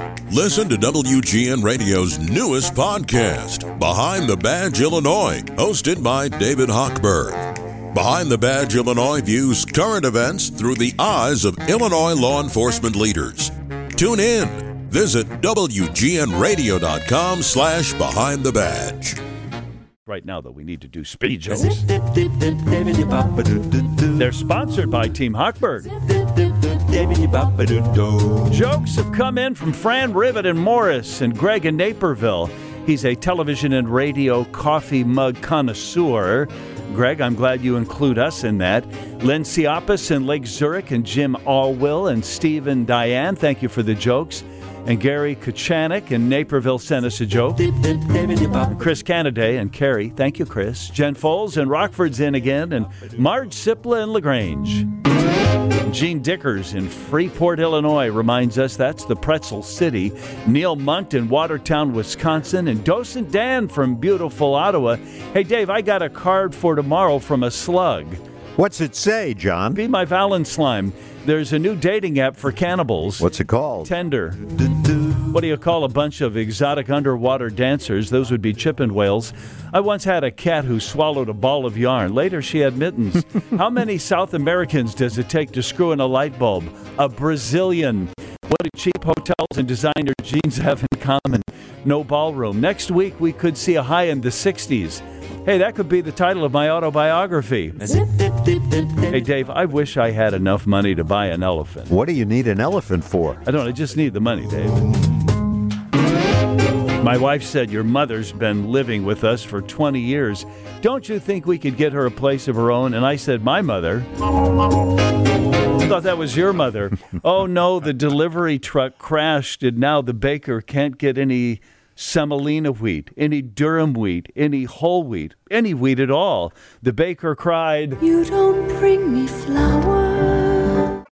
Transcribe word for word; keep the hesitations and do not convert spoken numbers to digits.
Listen to W G N Radio's newest podcast, Behind the Badge Illinois, hosted by David Hochberg. Behind the Badge Illinois views current events through the eyes of Illinois law enforcement leaders. Tune in. Visit W G N radio dot com slash behind the badge. Right now, though, we need to do speed jokes. They're sponsored by Team Hochberg. Jokes have come in from Fran Rivet and Morris and Greg in Naperville. He's a television and radio coffee mug connoisseur. Greg, I'm glad you include us in that. Len Ciapas in Lake Zurich and Jim Allwill and Steve and Diane, thank you for the jokes. And Gary Kachanik in Naperville sent us a joke. And Chris Canaday and Carrie, thank you, Chris. Jen Foles and Rockford's in again. And Marge Sipla in LaGrange. Gene Dickers in Freeport, Illinois reminds us that's the Pretzel City. Neil Munt in Watertown, Wisconsin. And Docent Dan from beautiful Ottawa. Hey, Dave, I got a card for tomorrow from a slug. What's it say, John? Be my Valen Slime. There's a new dating app for cannibals. What's it called? Tinder. What do you call a bunch of exotic underwater dancers? Those would be chipping whales. I once had a cat who swallowed a ball of yarn. Later, she had mittens. How many South Americans does it take to screw in a light bulb? A Brazilian. What do cheap hotels and designer jeans have in common? No ballroom. Next week, we could see a high in the sixties. Hey, that could be the title of my autobiography. Hey, Dave, I wish I had enough money to buy an elephant. What do you need an elephant for? I don't. I just need the money, Dave. My wife said your mother's been living with us for twenty years. Don't you think we could get her a place of her own? And I said, my mother. I thought that was your mother. Oh, no, the delivery truck crashed, and now the baker can't get any semolina wheat, any Durham wheat, any whole wheat, any wheat at all. The baker cried, "You don't bring me flowers."